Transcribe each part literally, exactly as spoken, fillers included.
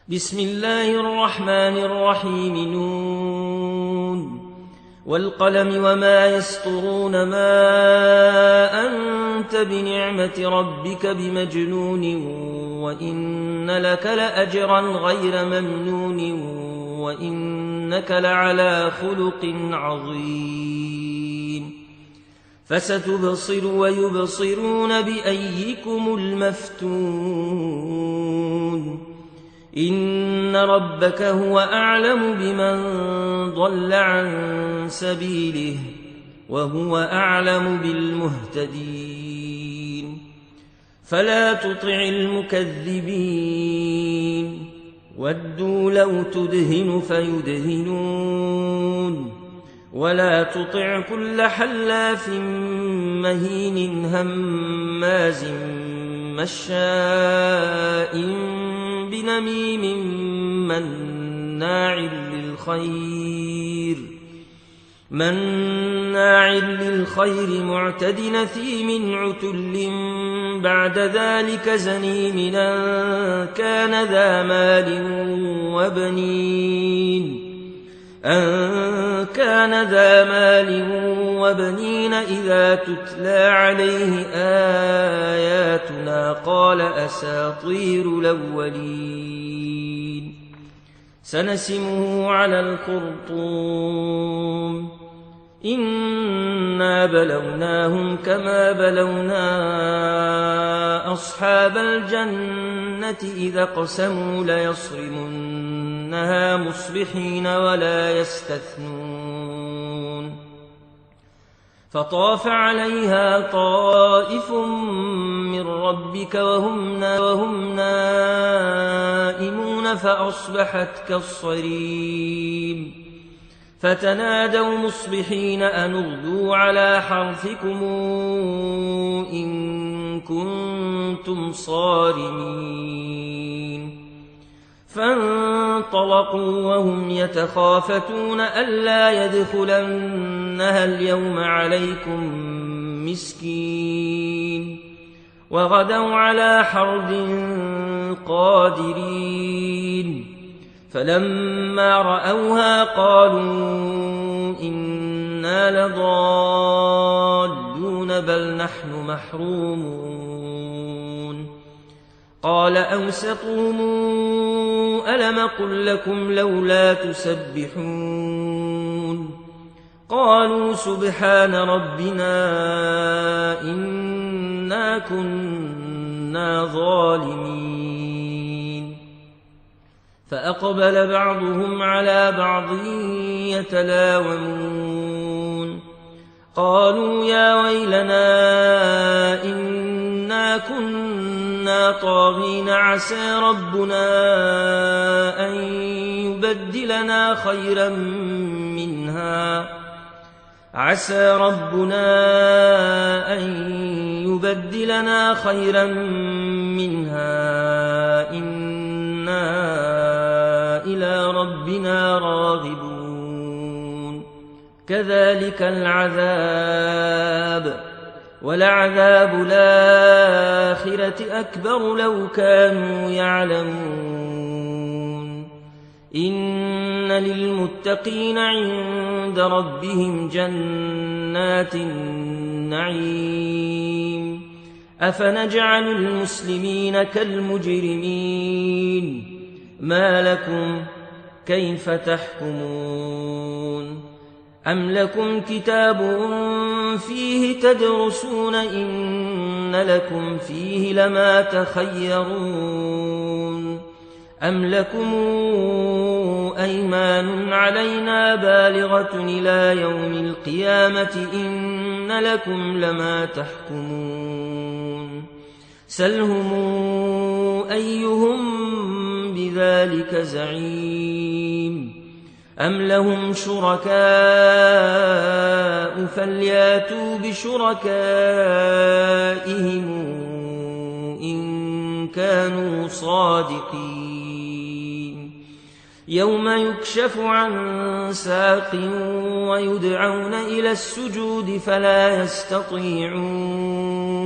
بسم الله الرحمن الرحيم. نون والقلم وما يسطرون. ما أنت بنعمة ربك بمجنون وإن لك لأجرا غير ممنون وإنك لعلى خلق عظيم. فستبصر ويبصرون بأيكم المفتون. إن ربك هو أعلم بمن ضل عن سبيله وهو أعلم بالمهتدين. فلا تطع المكذبين ودوا لو تدهن فيدهنون. ولا تطع كل حلاف مهين هماز مشاء بنميم مناع للخير مناع للخير معتد نثيم عتل بعد ذلك زنيم أن كان ذا مال وبنين أن كان ذا مال وبنين إذا تتلى عليه آياتنا قال أساطير الأولين. سنسمه على الخرطوم. إنا بلوناهم كما بلونا أصحاب الجنة إذا اقسموا ليصرمنها مصبحين ولا يستثنون. فطاف عليها طائف من ربك وهم وهم نائمون فأصبحت كالصريم. فتنادوا مصبحين أن اغدوا على حرثكم إن كنتم صارمين. فانطلقوا وهم يتخافتون ألا يدخلنها اليوم عليكم مسكين. وغدوا على حرد قادرين. فلما رأوها قالوا إنا لضالون بل نحن محرومون. قال أوسطهم ألم قل لكم لولا تسبحون. قالوا سبحان ربنا إنا كنا ظالمين. فأقبل بعضهم على بعض يتلاومون. قالوا يا ويلنا إنا كنا طاغين عسى ربنا أن يبدلنا خيرا منها عسى ربنا أن يبدلنا خيرا منها إنا إلى ربنا راغبون. كذلك العذاب ولعذاب الآخرة أكبر لو كانوا يعلمون. إن للمتقين عند ربهم جنات النعيم. أفنجعل المسلمين كالمجرمين ما لكم كيف تحكمون. أم لكم كتاب فيه تدرسون إن لكم فيه لما تخيرون. أم لكم أيمان علينا بالغة إلى يوم القيامة إن لكم لما تحكمون. سلهم أيهم بذلك زعيم. أم لهم شركاء فلياتوا بشركائهم إن كانوا صادقين. يوم يكشف عن ساق ويدعون إلى السجود فلا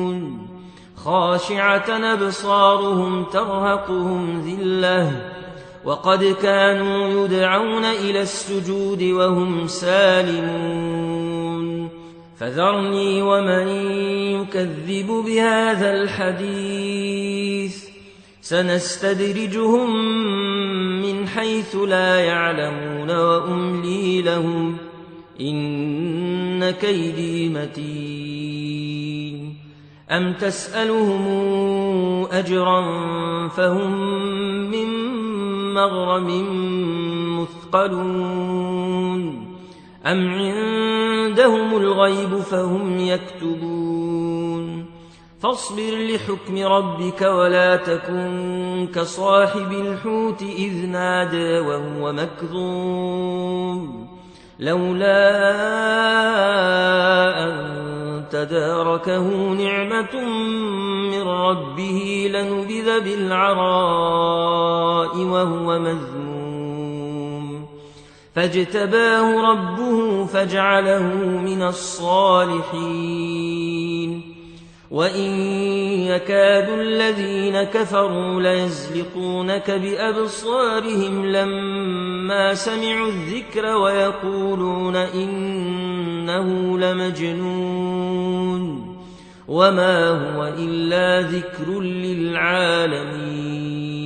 يستطيعون. خاشعة أبصارهم ترهقهم ذلة وقد كانوا يدعون إلى السجود وهم سالمون فذرني ومن يكذب بهذا الحديث سنستدرجهم من حيث لا يعلمون وأملي لهم إن كيدي متين أم تسألهم أجرا فهم من مغرم مثقلون أم عندهم الغيب فهم يكتبون فاصبر لحكم ربك ولا تكن كصاحب الحوت إذ نادى وهو مكظوم لولا أن تداركه نعمة من ربه لنبذ بالعراء وهو مذموم فاجتباه ربه فجعله من الصالحين وإن يكاد الذين كفروا ليزلقونك بأبصارهم لما سمعوا الذكر ويقولون إنه لمجنون وما هو إلا ذكر للعالمين